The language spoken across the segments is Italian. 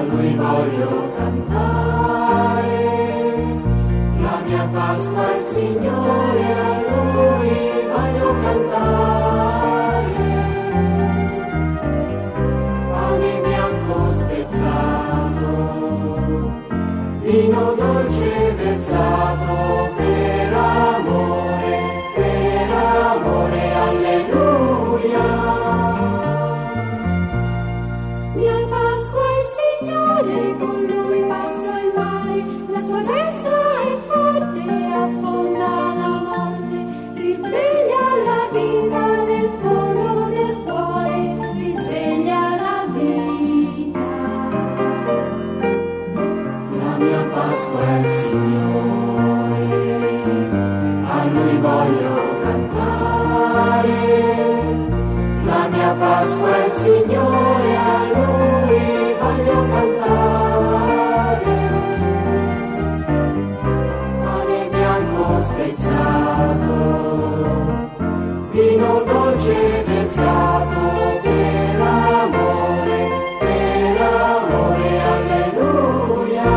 Lui voglio cantare, la mia Pasqua è il Signore, a Lui voglio cantare. Pane bianco spezzato, vino dolce versato, per amore, alleluia. Mia Pasqua è il Signore, con Lui passo il mare, la sua destra è forte, affonda la morte, risveglia la vita nel fondo del cuore, risveglia la vita. La mia Pasqua è il Signore, a Lui voglio cantare. La mia Pasqua è il Signore, a Lui voglio cantare. Pane bianco spezzato, vino dolce versato, per amore, alleluia.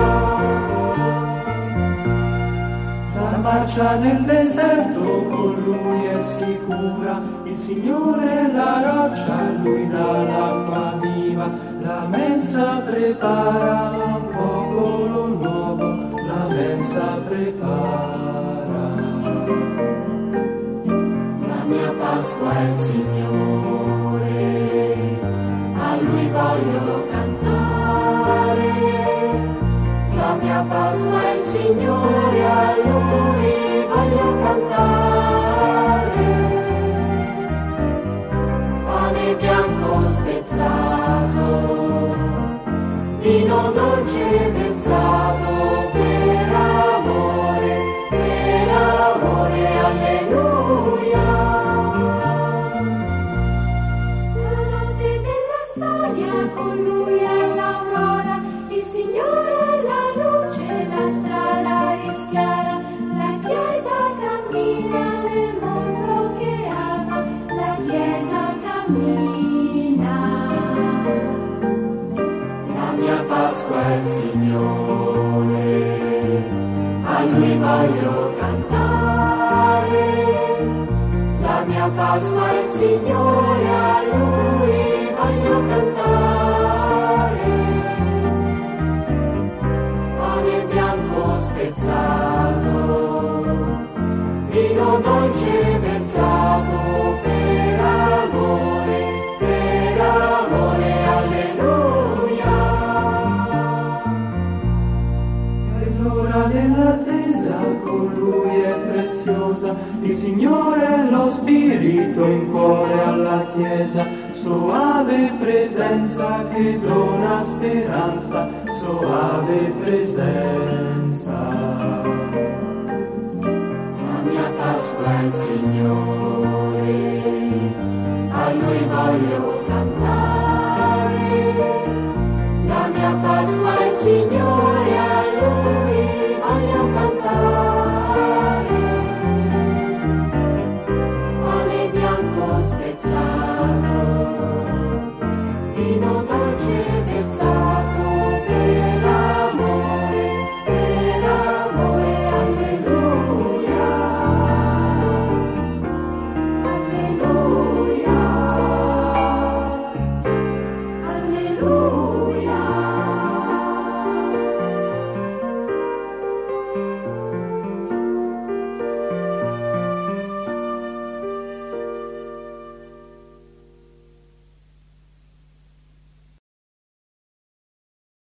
La marcia nel deserto con Lui è sicura, il Signore è la roccia, Lui dà l'acqua viva, la mensa prepara un popolo nuovo, la mensa prepara. La mia Pasqua è il Signore, a Lui voglio cantare. La mia Pasqua è il Signore, a Lui voglio cantare. Pane bianco spezzato, vino dolce versato, per amore, alleluia. La notte della storia, con Lui è l'aurora, il Signore è la luce, la strada rischiara, la Chiesa cammina nel mondo che ama, la Chiesa cammina. La mia Pasqua è il Signore, a Lui voglio cantare. La mia Pasqua è il Signore, a Lui voglio cantare. Pane bianco spezzato, vino dolce versato, per amore, alleluia. E l'ora dell'attesa con Lui è preziosa, il Signore è lo Spirito in cuore alla Chiesa, soave presenza che dona speranza, soave presenza. La mia Pasqua è il Signore, a Lui voglio cantare. La mia Pasqua è il Signore,